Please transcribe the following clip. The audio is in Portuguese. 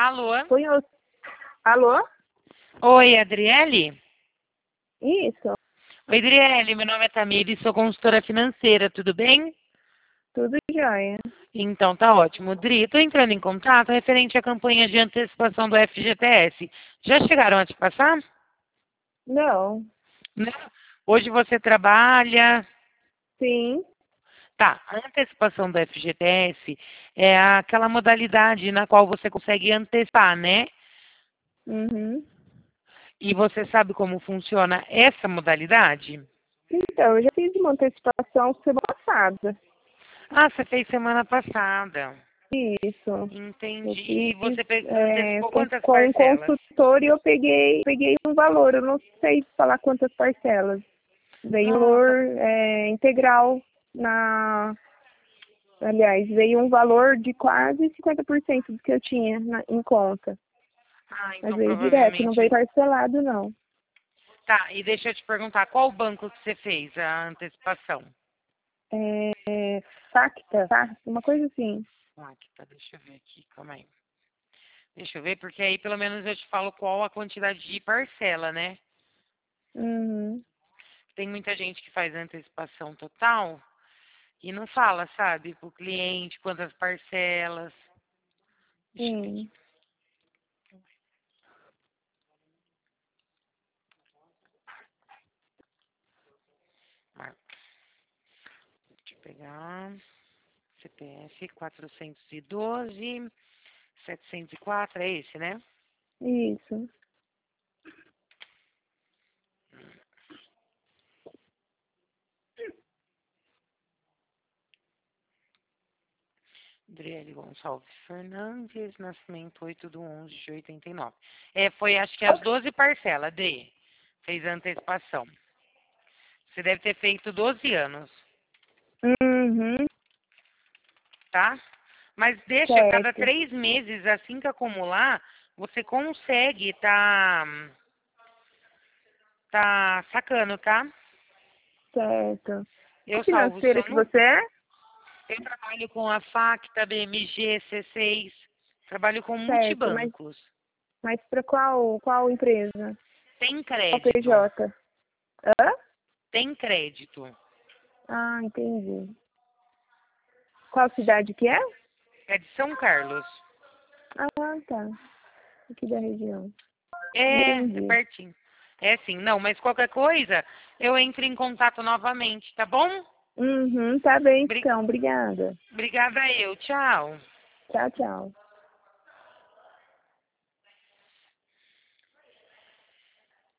Alô? Foi o... Alô? Oi, Adriele? Isso, Oi, Adriele, meu nome é Tamires, sou consultora financeira, tudo bem? tudo jóia. Então, tá ótimo. Dri, estou entrando em contato referente à campanha de antecipação do FGTS. Já chegaram a te passar? Não, Não. Hoje você trabalha... sim, Tá, a antecipação do FGTS é aquela modalidade na qual você consegue antecipar, né? uhum. E você sabe como funciona essa modalidade? Então, eu já fiz uma antecipação semana passada. Ah, você fez semana passada. Isso, eu Entendi. E fiz você antecipou quantas com um parcelas? consultor e eu peguei um valor, eu não sei falar quantas parcelas. Veio um valor Nossa. integral aliás, veio um valor de quase 50% do que eu tinha em conta. Ah, Mas então veio direto, não veio provavelmente. parcelado, não. Tá, e deixa eu te perguntar, qual banco que você fez a antecipação? Facta, tá? Uma coisa assim. Ah, aqui tá, deixa eu ver aqui, calma aí. Deixa eu ver, porque aí pelo menos eu te falo qual a quantidade de parcela, né? Uhum. Tem muita gente que faz antecipação total e não fala, sabe, pro cliente quantas parcelas. Deixa eu ver aqui. Sim. Marcos, deixa eu pegar. CPF 412, 704, é esse, né? Isso. Adriele Gonçalves Fernandes, nascimento 8/11/89. É, foi acho que as 12 parcelas, Adri. Fez a antecipação. Você deve ter feito 12 anos, Uhum. tá? Mas deixa, cada Certo. 3 meses, assim que acumular, você consegue tá sacando, tá? Certo. Qual Eu salvo financeira só que no... você é? Eu trabalho com a Facta, BMG, C6. Trabalho com Certo. multibancos. Mas para qual empresa? Tem Qual crédito. PJ? Hã? Tem crédito. Ah, entendi. Qual cidade que é? É de São Carlos. Ah, tá. Aqui da região. É Entendi. pertinho. É sim, não, mas qualquer coisa, eu entro em contato novamente, tá bom? Uhum, tá bem Bri- então. Obrigada. Obrigada eu, tchau. Tchau, tchau.